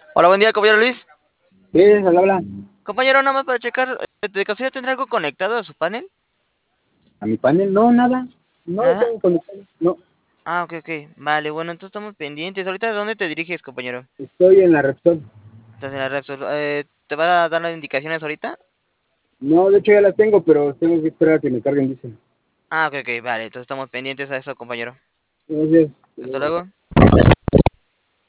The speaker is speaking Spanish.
Hola, buen día, compañero Luis. Sí, habla. Compañero, nada más para checar, ¿de casualidad tendrá algo conectado a su panel? A mi panel, no, nada. No lo ¿Nada? tengo conectado. No, Ah, ok, ok. Vale, bueno, entonces estamos pendientes. ¿Ahorita de dónde te diriges, compañero? estoy en la Repsol. Estás en la Repsol. ¿Te va a dar las indicaciones ahorita? No, de hecho ya las tengo, pero tengo que esperar a que me carguen, dice. Ah, ok, ok, vale. Entonces estamos pendientes a eso, compañero. Entonces, Hasta luego.